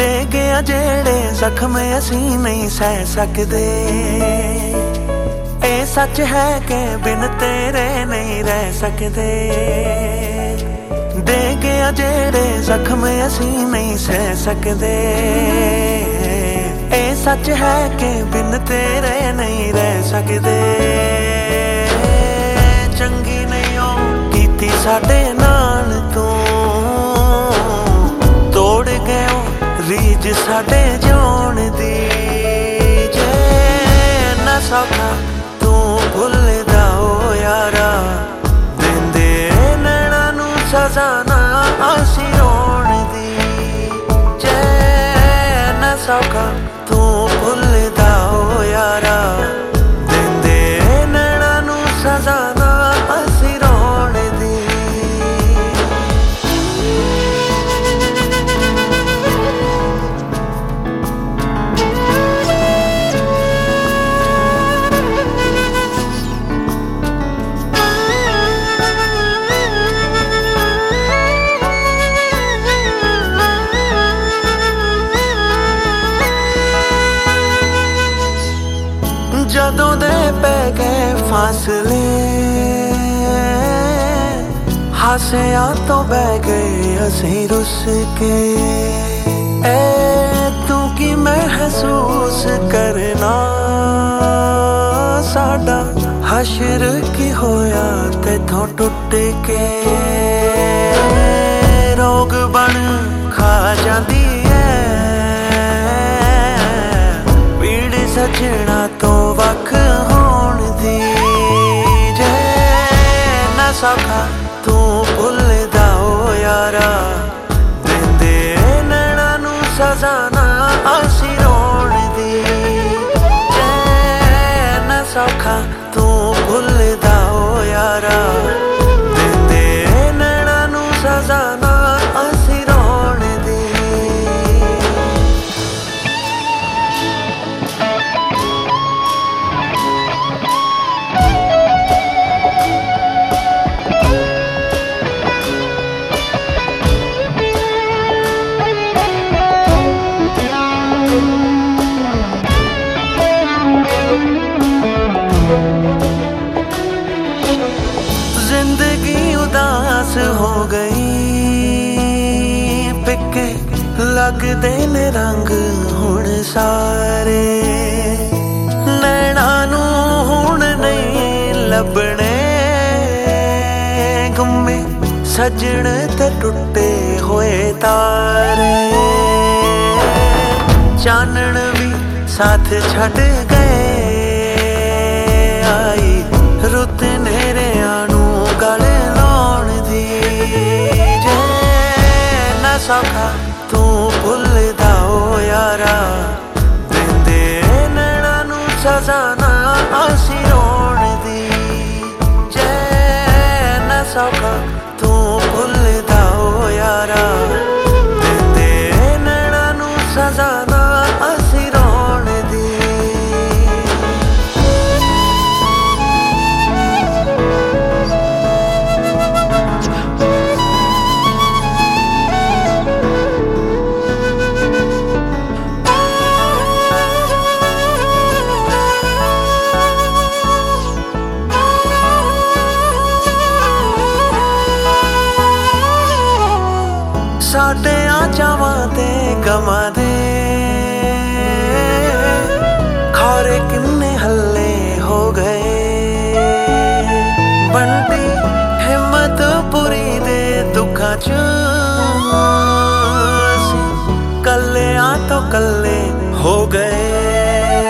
दे गया जेड़े जख्म असी नहीं सह सकते। ए सच है कि बिन तेरे नहीं रह सकते। दे गया जेड़े जख्म असी नहीं सह सकते। ए सच है कि बिन तेरे नहीं रह सकते। चंगी नहीं हो कीती साडे नाल तू, तोड़ गए रीज साडे जिउण दी। जे ना सौखा तू भुलदा हो यारा, देंदे नैना नू सजा ना असी रोण दी। जे ना सौखा तू भुलदा हो यारा, देंदे नैना नू सजा ना असी रोण दी। जदों दे पै गए फासले, हासिया तो बह गए असी रुस के। ए तू की महसूस करना, साडा हशर की होया तेथों टुट के। रोग बन खा जाती है पीड़ सजना तो वख होण दी। जे ना सौखा तू भुलदा हो यारा, देंदे नैना नू सजा ना असी रोण दी। जे ना सौखा तू भुलदा हो यारा, देंदे नैना नू सजा ना असी रोण दी। जिंदगी उदास हो गई, पिके लगदे ने रंग हुण सारे। नैना नू हुण नहीं लभणे, गुम्मे सजण ते टुटे होए तारे। चानण भी साथ छड़ गए, आई रुत नेरिया नू गल लाउण दी। जे ना सौखा तू भुलदा हो यारा, देंदे नैना नू सजा ना असी रोण दी। जे ना सौखा तू भुलदा हो यारा, देंदे नैना नू सजा ना असी रोण दी। साडे आचावां ते गवां दे खारे किन्ने हल्ले हो गए। बनती हिम्मत पूरी दे दुखा च, कल्ले आ तो कल्ले हो गए।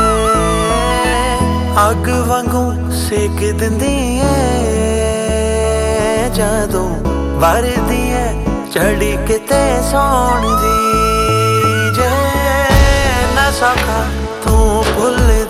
अग वांगू सेक दिंदी है जदों वरदी है चढ़ी किते सौण दी। जे ना सौखा तू भुल